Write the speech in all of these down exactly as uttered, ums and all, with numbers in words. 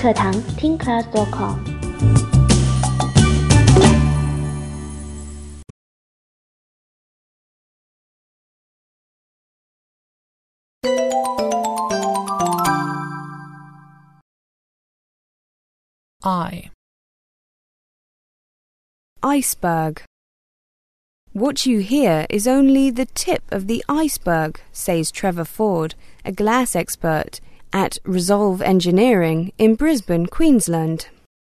课堂 听 class dot com。 I. Iceberg. What you hear is only the tip of the iceberg, says Trevor Ford, a glass expert at Resolve Engineering in Brisbane, Queensland.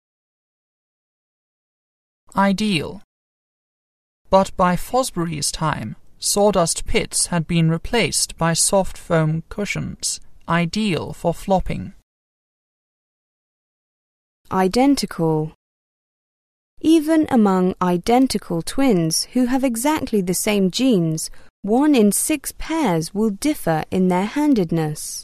Ideal. But by Fosbury's time, sawdust pits had been replaced by soft foam cushions, ideal for flopping. Identical. Even among identical twins who have exactly the same genes, one in six pairs will differ in their handedness.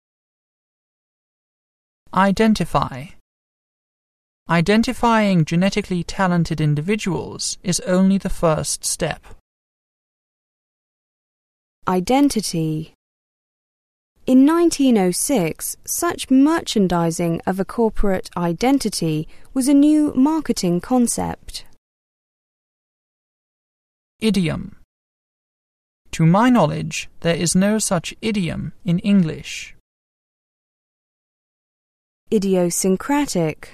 Identify. Identifying genetically talented individuals is only the first step. Identity. In nineteen oh six, such merchandising of a corporate identity was a new marketing concept. Idiom. To my knowledge, there is no such idiom in English. Idiosyncratic.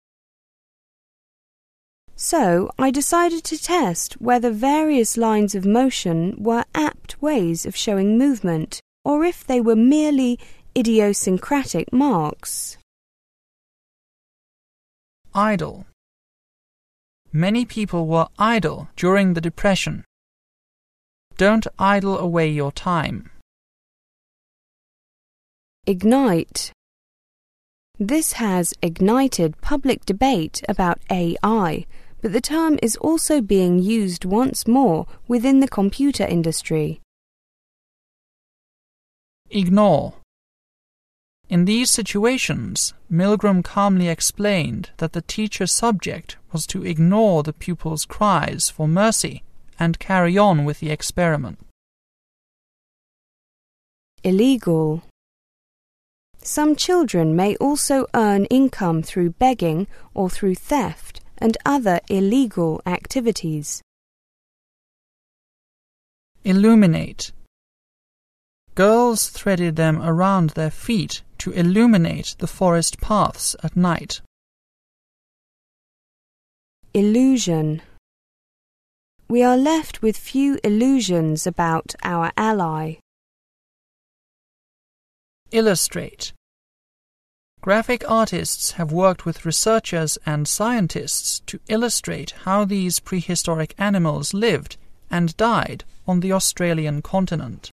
So I decided to test whether various lines of motion were apt ways of showing movement, or if they were merely idiosyncratic marks. Idle. Many people were idle during the Depression. Don't idle away your time. Ignite. This has ignited public debate about A I, but the term is also being used once more within the computer industry. Ignore. In these situations, Milgram calmly explained that the teacher's subject was to ignore the pupil's cries for mercy and carry on with the experiment. Illegal. Some children may also earn income through begging or through theft and other illegal activities. Illuminate. Girls threaded them around their feet to illuminate the forest paths at night. Illusion. We are left with few illusions about our ally. Illustrate. Graphic artists have worked with researchers and scientists to illustrate how these prehistoric animals lived and died on the Australian continent.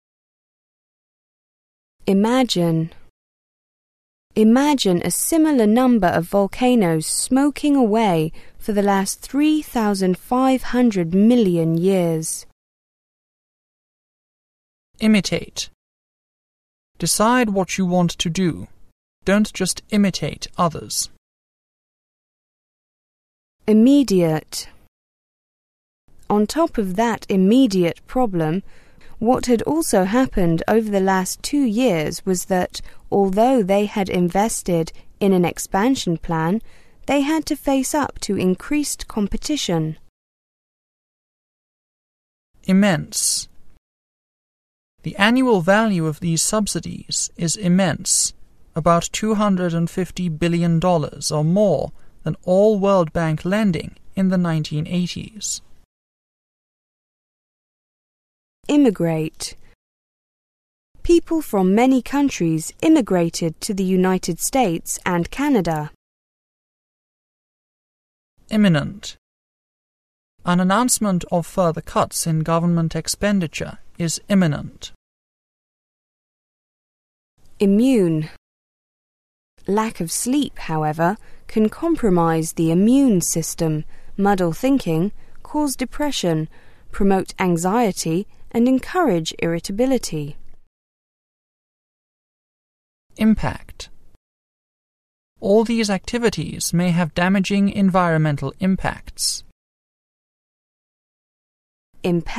Imagine. Imagine a similar number of volcanoes smoking away for the last three thousand five hundred million years. Imitate. Decide what you want to do. Don't just imitate others. Immediate. On top of that immediate problem, what had also happened over the last two years was that, although they had invested in an expansion plan, they had to face up to increased competition. Immense. The annual value of these subsidies is immense, about two hundred fifty billion dollars or more than all World Bank lending in the nineteen eighties. Immigrate. People from many countries immigrated to the United States and Canada. Imminent. An announcement of further cuts in government expenditure is imminent. Immune. Lack of sleep, however, can compromise the immune system, muddle thinking, cause depression, promote anxiety, and encourage irritability. Impact. All these activities may have damaging environmental impacts.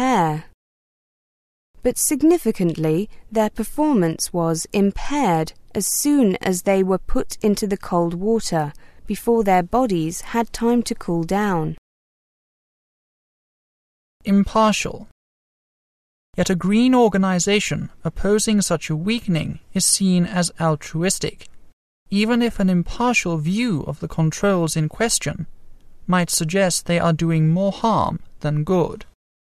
Impair. But significantly, their performance was impaired as soon as they were put into the cold water, before their bodies had time to cool down. Impartial. Yet a green organization opposing such a weakening is seen as altruistic, even if an impartial view of the controls in question might suggest they are doing more harm than good.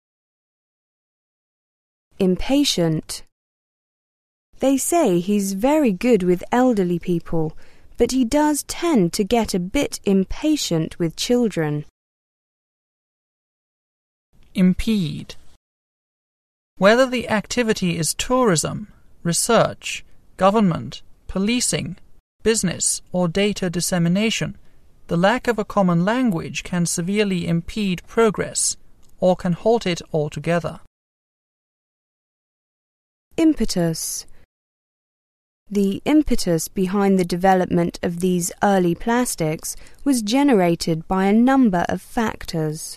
Impatient. They say he's very good with elderly people, but he does tend to get a bit impatient with children. Impede. Whether the activity is tourism, research, government, policing, business, or data dissemination, the lack of a common language can severely impede progress or can halt it altogether. Impetus. The impetus behind the development of these early plastics was generated by a number of factors.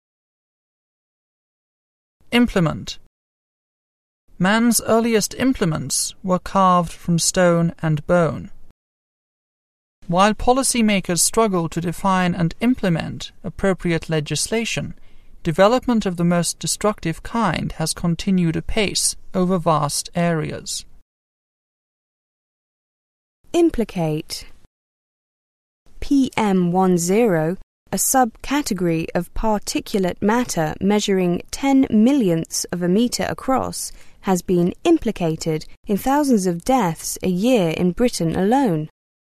Implement. Man's earliest implements were carved from stone and bone. While policymakers struggle to define and implement appropriate legislation, development of the most destructive kind has continued apace over vast areas. Implicate. P M ten, a subcategory of particulate matter measuring ten millionths of a metre across, has been implicated in thousands of deaths a year in Britain alone.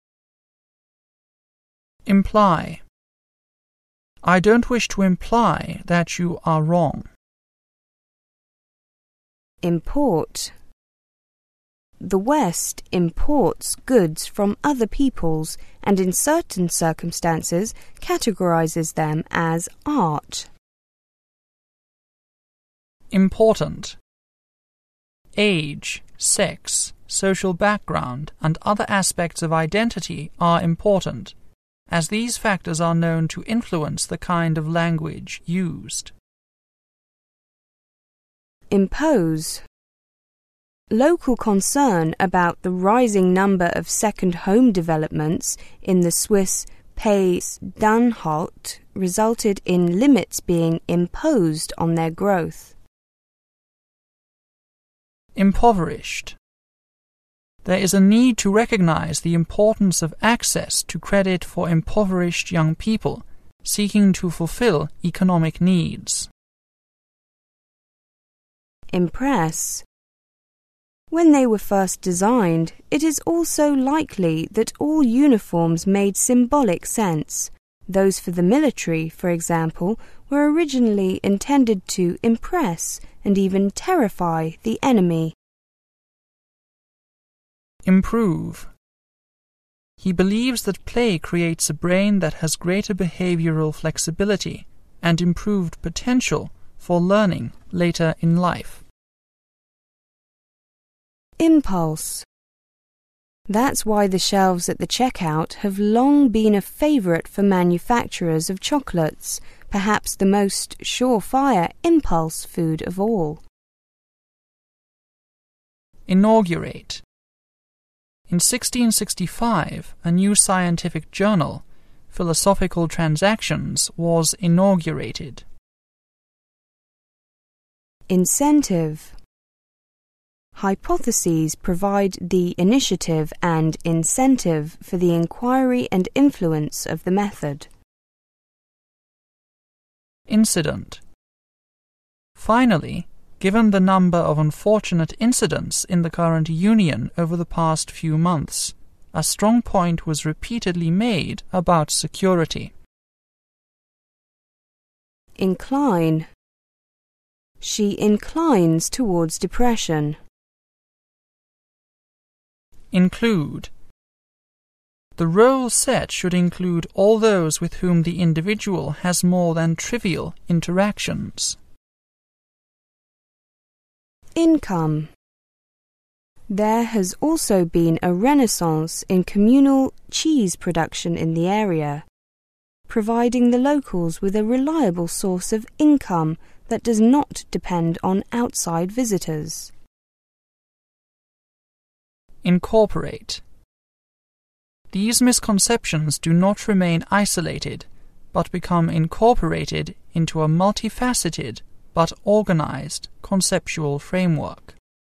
Imply. I don't wish to imply that you are wrong. Import. The West imports goods from other peoples and in certain circumstances categorizes them as art. Important. Age, sex, social background, and other aspects of identity are important, as these factors are known to influence the kind of language used. Impose. Local concern about the rising number of second home developments in the Swiss Pays d'Anhalt resulted in limits being imposed on their growth. Impoverished. There is a need to recognize the importance of access to credit for impoverished young people seeking to fulfill economic needs. Impress. When they were first designed, it is also likely that all uniforms made symbolic sense. Those for the military, for example, were originally intended to impress and even terrify the enemy. Improve. He believes that play creates a brain that has greater behavioral flexibility and improved potential for learning later in life. Impulse. That's why the shelves at the checkout have long been a favourite for manufacturers of chocolates, perhaps the most surefire impulse food of all. Inaugurate. In sixteen sixty-five, a new scientific journal, Philosophical Transactions, was inaugurated. Incentive. Hypotheses provide the initiative and incentive for the inquiry and influence of the method. Incident. Finally, given the number of unfortunate incidents in the current Union over the past few months, a strong point was repeatedly made about security. Incline. She inclines towards depression. Include. The role set should include all those with whom the individual has more than trivial interactions. Income. There has also been a renaissance in communal cheese production in the area, providing the locals with a reliable source of income that does not depend on outside visitors. Incorporate. These misconceptions do not remain isolated, but become incorporated into a multifaceted but organized conceptual framework.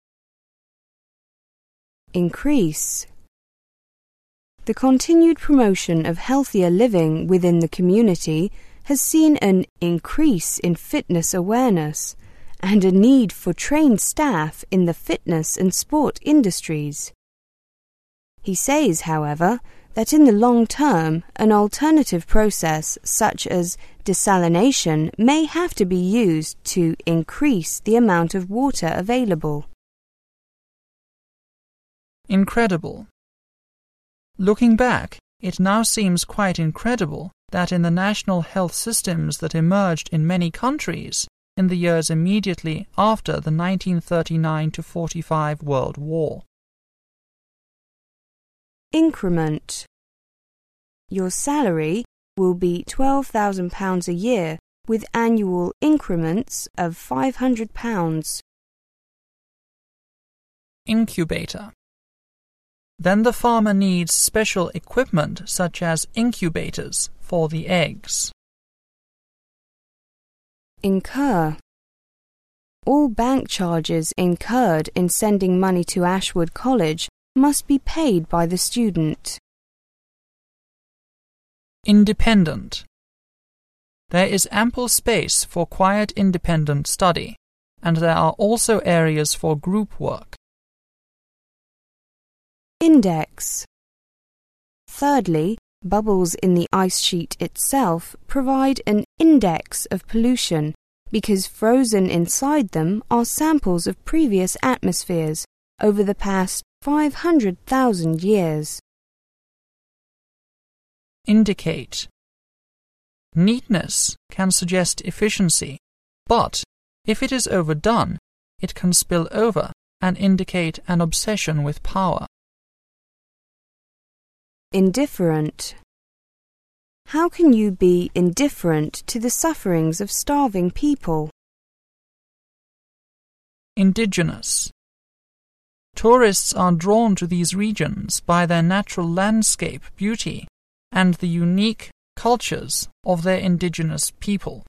Increase. The continued promotion of healthier living within the community has seen an increase in fitness awareness and a need for trained staff in the fitness and sport industries. He says, however, that in the long term, an alternative process such as desalination may have to be used to increase the amount of water available. Incredible. Looking back, it now seems quite incredible that in the national health systems that emerged in many countries in the years immediately after the nineteen thirty-nine to forty-five World War. Increment. Your salary will be twelve thousand pounds a year with annual increments of five hundred pounds. Incubator. Then the farmer needs special equipment such as incubators for the eggs. Incur. All bank charges incurred in sending money to Ashwood College must be paid by the student. Independent. There is ample space for quiet independent study, and there are also areas for group work. Index. Thirdly, bubbles in the ice sheet itself provide an index of pollution because frozen inside them are samples of previous atmospheres over the past five hundred thousand years. Indicate. Neatness can suggest efficiency, but if it is overdone, it can spill over and indicate an obsession with power. Indifferent. How can you be indifferent to the sufferings of starving people? Indigenous. Tourists are drawn to these regions by their natural landscape beauty and the unique cultures of their indigenous people.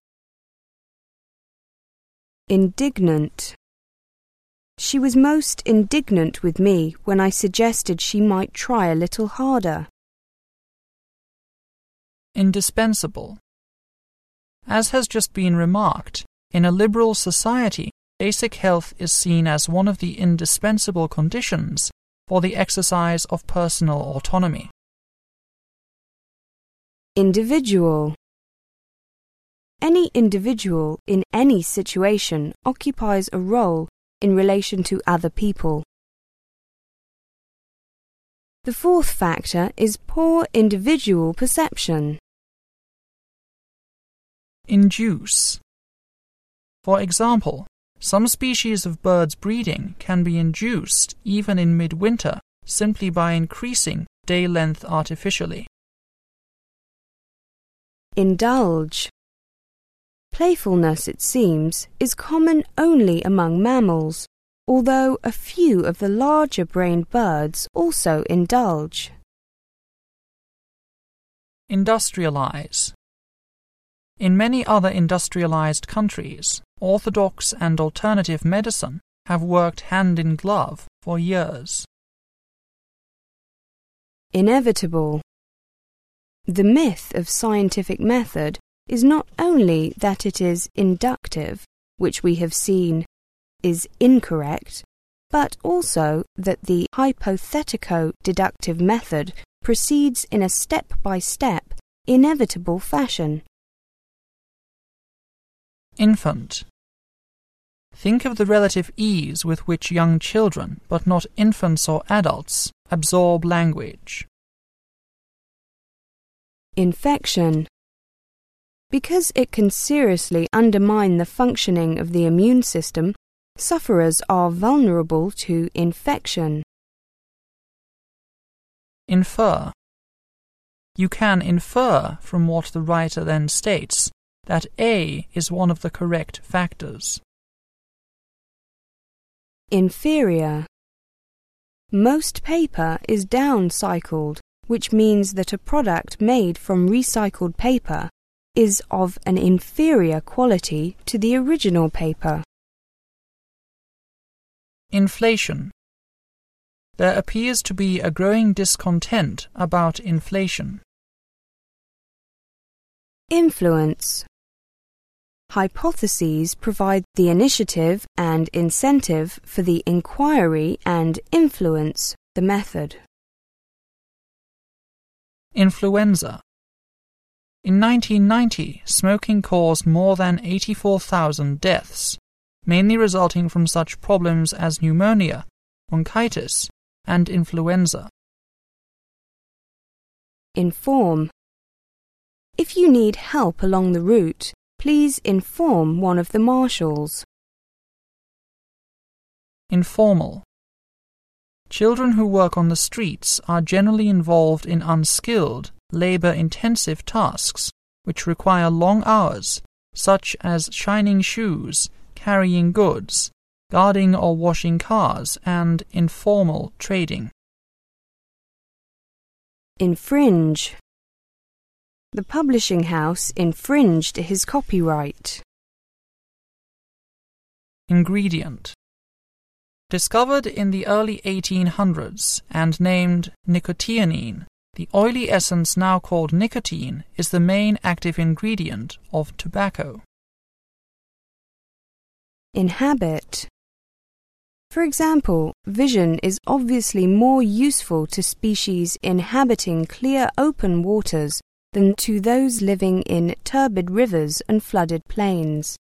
Indignant. She was most indignant with me when I suggested she might try a little harder. Indispensable. As has just been remarked, in a liberal society, basic health is seen as one of the indispensable conditions for the exercise of personal autonomy. Individual. Any individual in any situation occupies a role in relation to other people. The fourth factor is poor individual perception. Induce. For example, some species of birds breeding can be induced even in midwinter simply by increasing day length artificially. Indulge. Playfulness, it seems, is common only among mammals, although a few of the larger-brained birds also indulge. Industrialize. In many other industrialized countries, orthodox and alternative medicine have worked hand in glove for years. Inevitable. The myth of scientific method is not only that it is inductive, which we have seen is incorrect, but also that the hypothetico-deductive method proceeds in a step-by-step, inevitable fashion. Infant. Think of the relative ease with which young children, but not infants or adults, absorb language. Infection. Because it can seriously undermine the functioning of the immune system, sufferers are vulnerable to infection. Infer. You can infer from what the writer then states that A is one of the correct factors. Inferior. Most paper is downcycled, which means that a product made from recycled paper is of an inferior quality to the original paper. Inflation. There appears to be a growing discontent about inflation. Influence. Hypotheses provide the initiative and incentive for the inquiry and influence the method. Influenza. In nineteen ninety, smoking caused more than eighty-four thousand deaths, mainly resulting from such problems as pneumonia, bronchitis, and influenza. Inform. If you need help along the route, please inform one of the marshals. Informal. Children who work on the streets are generally involved in unskilled, labor-intensive tasks which require long hours, such as shining shoes, carrying goods, guarding or washing cars, and informal trading. Infringe. The publishing house infringed his copyright. Ingredient. Discovered in the early eighteen hundreds and named nicotianine, the oily essence now called nicotine is the main active ingredient of tobacco. Inhabit. For example, vision is obviously more useful to species inhabiting clear open waters than to those living in turbid rivers and flooded plains.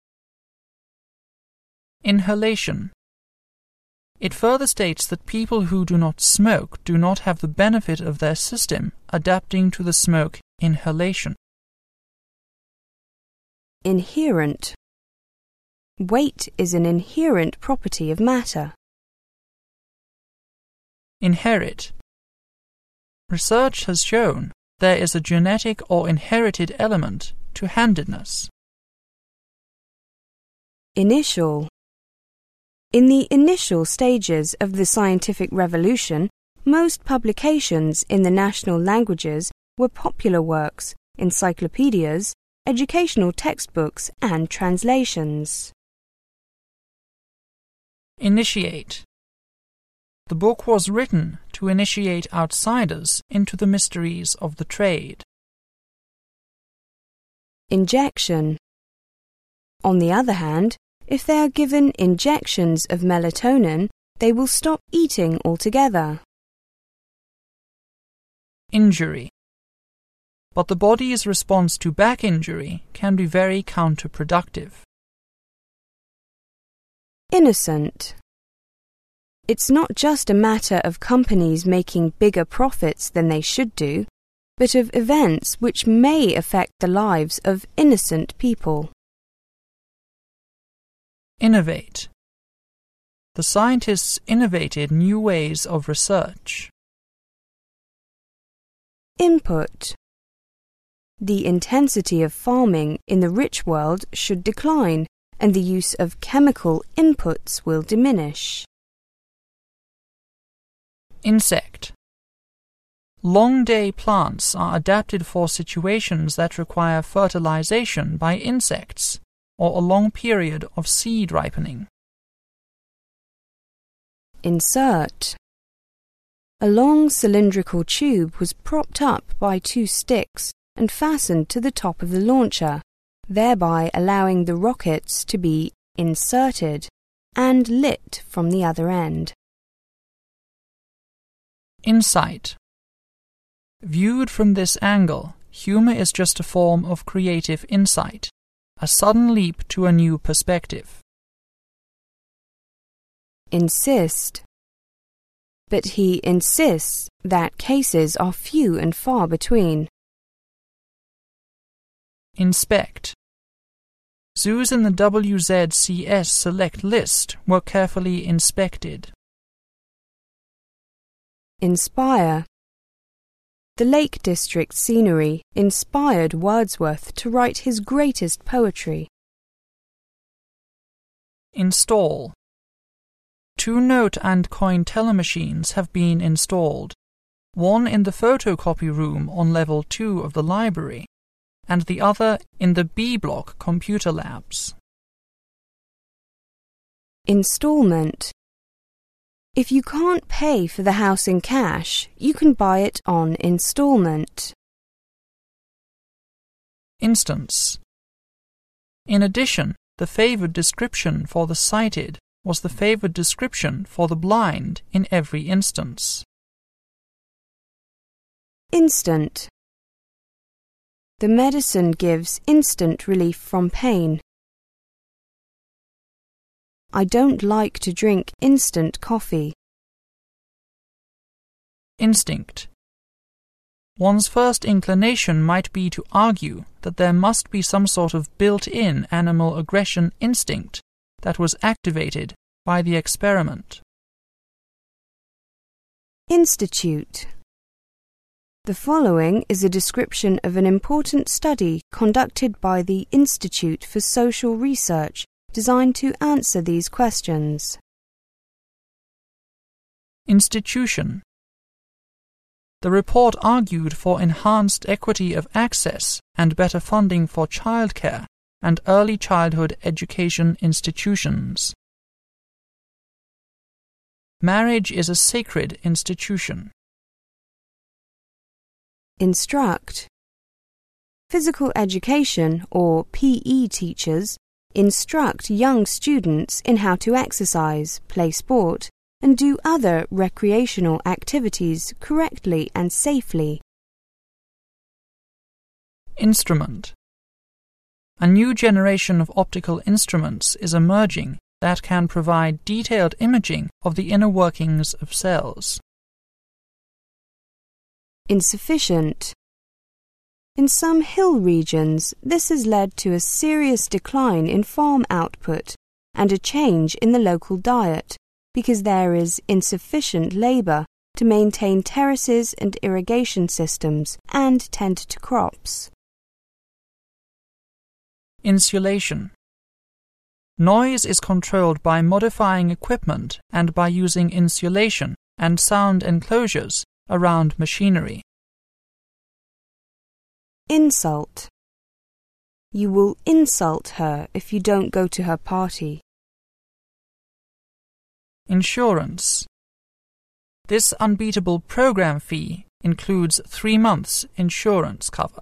Inhalation. It further states that people who do not smoke do not have the benefit of their system adapting to the smoke inhalation. Inherent. Weight is an inherent property of matter. Inherit. Research has shown there is a genetic or inherited element to handedness. Initial. In the initial stages of the scientific revolution, most publications in the national languages were popular works, encyclopedias, educational textbooks, and translations. Initiate. The book was written to initiate outsiders into the mysteries of the trade. Injection. On the other hand, if they are given injections of melatonin, they will stop eating altogether. Injury. But the body's response to back injury can be very counterproductive. Innocent. It's not just a matter of companies making bigger profits than they should do, but of events which may affect the lives of innocent people. Innovate. The scientists innovated new ways of research. Input. The intensity of farming in the rich world should decline, and the use of chemical inputs will diminish. Insect. Long-day plants are adapted for situations that require fertilization by insects or a long period of seed ripening. Insert. A long cylindrical tube was propped up by two sticks and fastened to the top of the launcher, thereby allowing the rockets to be inserted and lit from the other end. Insight. Viewed from this angle, humor is just a form of creative insight, a sudden leap to a new perspective. Insist. But he insists that cases are few and far between. Inspect. Zoos in the W Z C S select list were carefully inspected. Inspire. The Lake District scenery inspired Wordsworth to write his greatest poetry. Install. Two note and coin teller machines have been installed, one in the photocopy room on level two of the library, and the other in the B block computer labs. Installment. If you can't pay for the house in cash, you can buy it on installment. Instance. In addition, the favored description for the sighted was the favored description for the blind in every instance. Instant. The medicine gives instant relief from pain. I don't like to drink instant coffee. Instinct. One's first inclination might be to argue that there must be some sort of built-in animal aggression instinct that was activated by the experiment. Institute. The following is a description of an important study conducted by the Institute for Social Research designed to answer these questions. Institution. The report argued for enhanced equity of access and better funding for childcare and early childhood education institutions. Marriage is a sacred institution. Instruct. Physical education, or P E teachers, instruct young students in how to exercise, play sport, and do other recreational activities correctly and safely. Instrument. A new generation of optical instruments is emerging that can provide detailed imaging of the inner workings of cells. Insufficient. In some hill regions, this has led to a serious decline in farm output and a change in the local diet because there is insufficient labour to maintain terraces and irrigation systems and tend to crops. Insulation. Noise is controlled by modifying equipment and by using insulation and sound enclosures around machinery. Insult. You will insult her if you don't go to her party. Insurance. This unbeatable program fee includes three months insurance cover.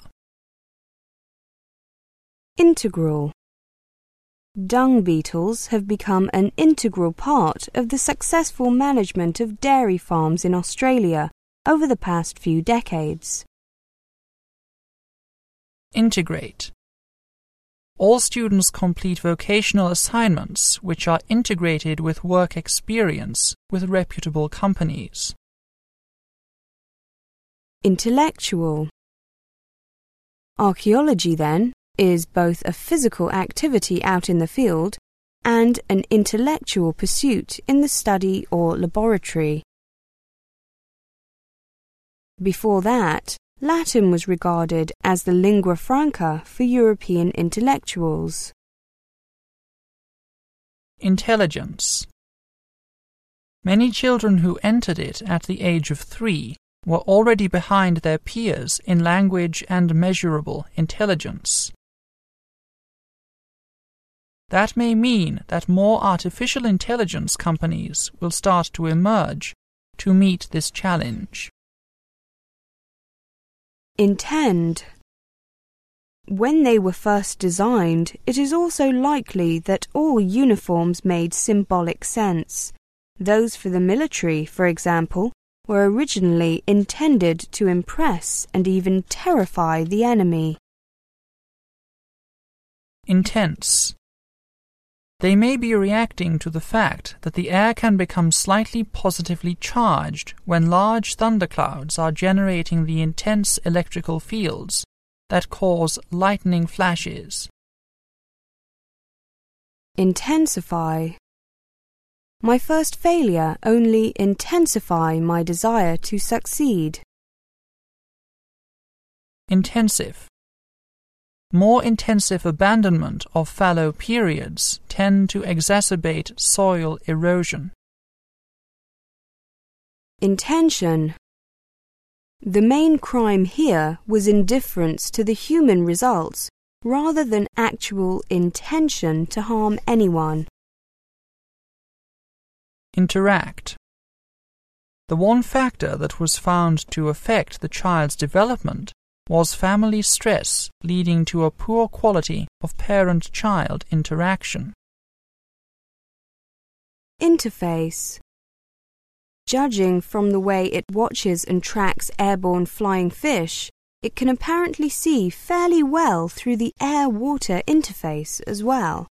Integral. Dung beetles have become an integral part of the successful management of dairy farms in Australia over the past few decades. Integrate. All students complete vocational assignments which are integrated with work experience with reputable companies. Intellectual. Archaeology, then, is both a physical activity out in the field and an intellectual pursuit in the study or laboratory. Before that, Latin was regarded as the lingua franca for European intellectuals. Intelligence. Many children who entered it at the age of three were already behind their peers in language and measurable intelligence. That may mean that more artificial intelligence companies will start to emerge to meet this challenge. Intend. When they were first designed, it is also likely that all uniforms made symbolic sense. Those for the military, for example, were originally intended to impress and even terrify the enemy. Intense. They may be reacting to the fact that the air can become slightly positively charged when large thunderclouds are generating the intense electrical fields that cause lightning flashes. Intensify. My first failure only intensified my desire to succeed. Intensive. More intensive abandonment of fallow periods tend to exacerbate soil erosion. Intention. The main crime here was indifference to the human results rather than actual intention to harm anyone. Interact. The one factor that was found to affect the child's development was family stress, leading to a poor quality of parent-child interaction. Interface. Judging from the way it watches and tracks airborne flying fish, it can apparently see fairly well through the air-water interface as well.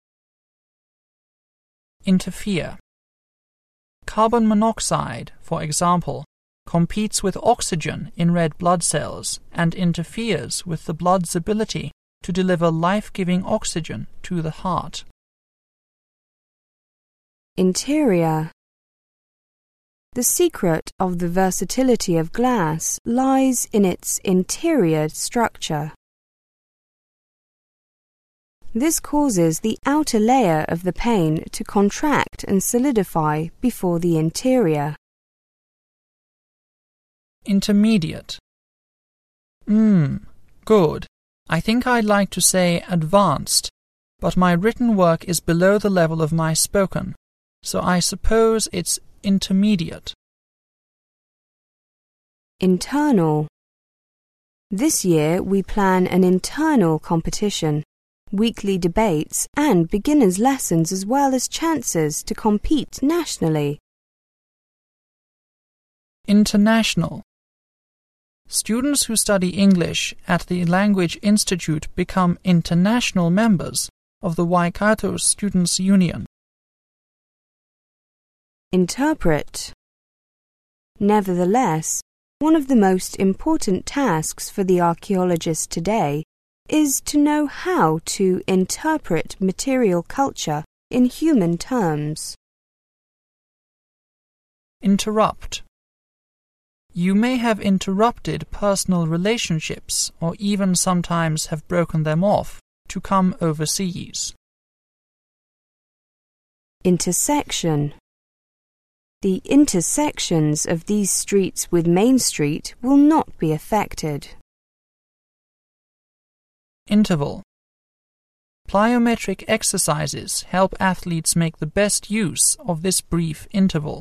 Interfere. Carbon monoxide, for example, competes with oxygen in red blood cells and interferes with the blood's ability to deliver life-giving oxygen to the heart. Interior. The secret of the versatility of glass lies in its interior structure. This causes the outer layer of the pane to contract and solidify before the interior. Intermediate. Mmm, good. I think I'd like to say advanced, but my written work is below the level of my spoken, so I suppose it's intermediate. Internal. This year we plan an internal competition, weekly debates and beginners' lessons as well as chances to compete nationally. International. Students who study English at the Language Institute become international members of the Waikato Students' Union. Interpret. Nevertheless, one of the most important tasks for the archaeologist today is to know how to interpret material culture in human terms. Interrupt. You may have interrupted personal relationships or even sometimes have broken them off to come overseas. Intersection. The intersections of these streets with Main Street will not be affected. Interval. Plyometric exercises help athletes make the best use of this brief interval.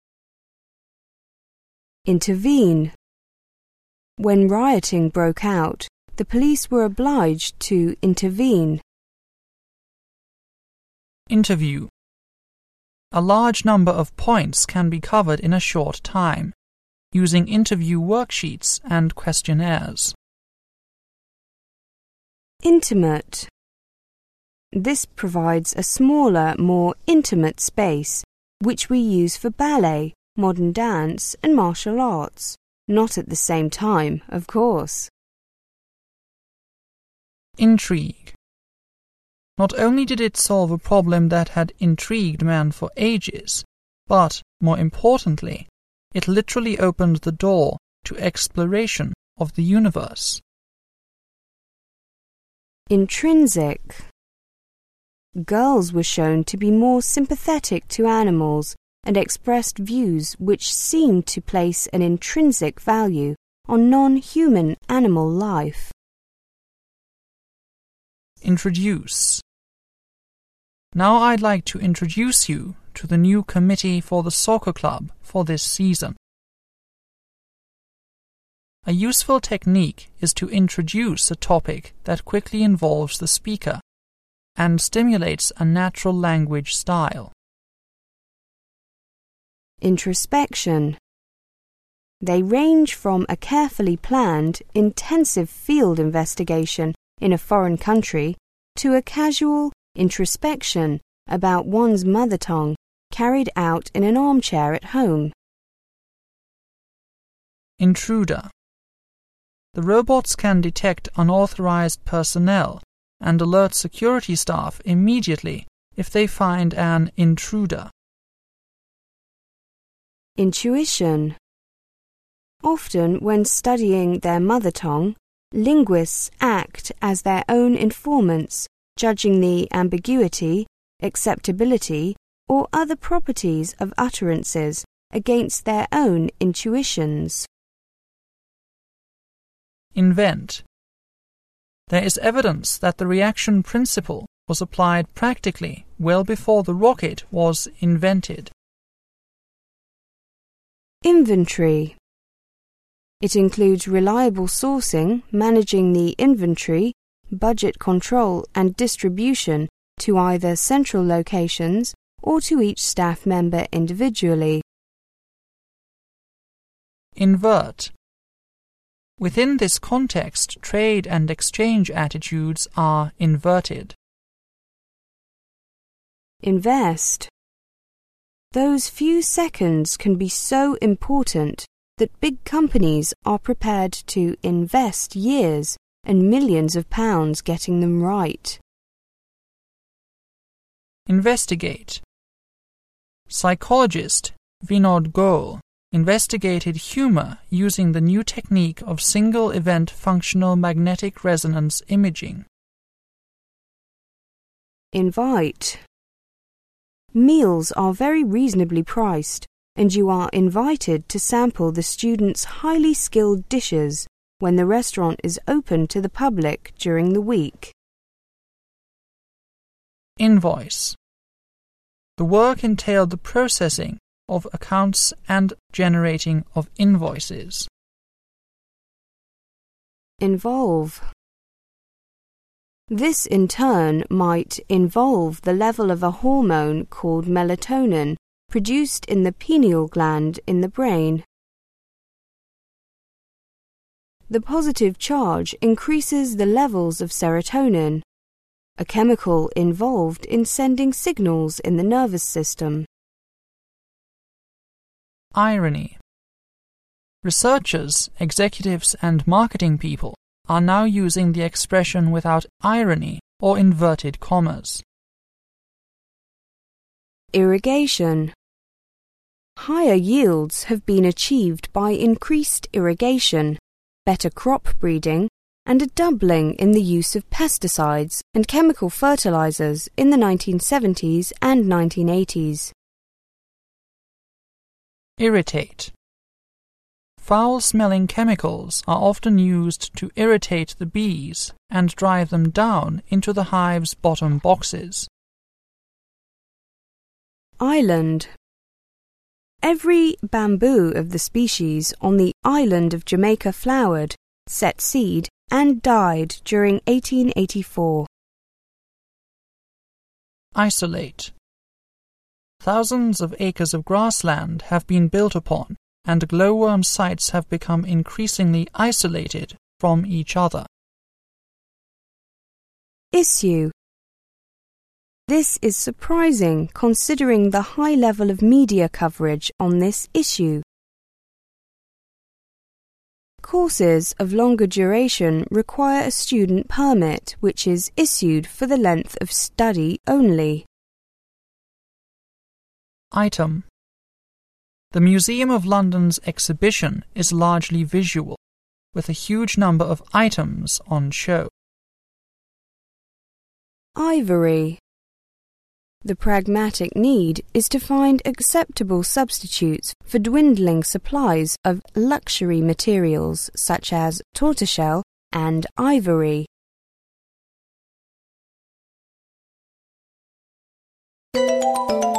Intervene. When rioting broke out, the police were obliged to intervene. Interview. A large number of points can be covered in a short time, using interview worksheets and questionnaires. Intimate. This provides a smaller, more intimate space, which we use for ballet, modern dance and martial arts. Not at the same time, of course. Intrigue. Not only did it solve a problem that had intrigued man for ages, but, more importantly, it literally opened the door to exploration of the universe. Intrinsic. Girls were shown to be more sympathetic to animals and expressed views which seemed to place an intrinsic value on non-human animal life. Introduce. Now I'd like to introduce you to the new committee for the soccer club for this season. A useful technique is to introduce a topic that quickly involves the speaker and stimulates a natural language style. Introspection. They range from a carefully planned, intensive field investigation in a foreign country to a casual introspection about one's mother tongue carried out in an armchair at home. Intruder. The robots can detect unauthorized personnel and alert security staff immediately if they find an intruder. Intuition. Often, when studying their mother tongue, linguists act as their own informants, judging the ambiguity, acceptability, or other properties of utterances against their own intuitions. Invent. There is evidence that the reaction principle was applied practically well before the rocket was invented. Inventory. It includes reliable sourcing, managing the inventory, budget control and distribution to either central locations or to each staff member individually. Invert. Within this context, trade and exchange attitudes are inverted. Invest. Those few seconds can be so important that big companies are prepared to invest years and millions of pounds getting them right. Investigate. Psychologist Vinod Goel investigated humor using the new technique of single-event functional magnetic resonance imaging. Invite. Meals are very reasonably priced, and you are invited to sample the students' highly skilled dishes when the restaurant is open to the public during the week. Invoice. The work entailed the processing of accounts and generating of invoices. Involve. This in turn might involve the level of a hormone called melatonin produced in the pineal gland in the brain. The positive charge increases the levels of serotonin, a chemical involved in sending signals in the nervous system. Irony. Researchers, executives, and marketing people are now using the expression without irony or inverted commas. Irrigation. Higher yields have been achieved by increased irrigation, better crop breeding, and a doubling in the use of pesticides and chemical fertilizers in the nineteen seventies and nineteen eighties. Irritate. Foul-smelling chemicals are often used to irritate the bees and drive them down into the hive's bottom boxes. Island. Every bamboo of the species on the island of Jamaica flowered, set seed, and died during eighteen eighty-four. Isolate. Thousands of acres of grassland have been built upon, and glowworm sites have become increasingly isolated from each other. Issue. This is surprising considering the high level of media coverage on this issue. Courses of longer duration require a student permit which is issued for the length of study only. Item. The Museum of London's exhibition is largely visual, with a huge number of items on show. Ivory. The pragmatic need is to find acceptable substitutes for dwindling supplies of luxury materials such as tortoiseshell and ivory. Thank you.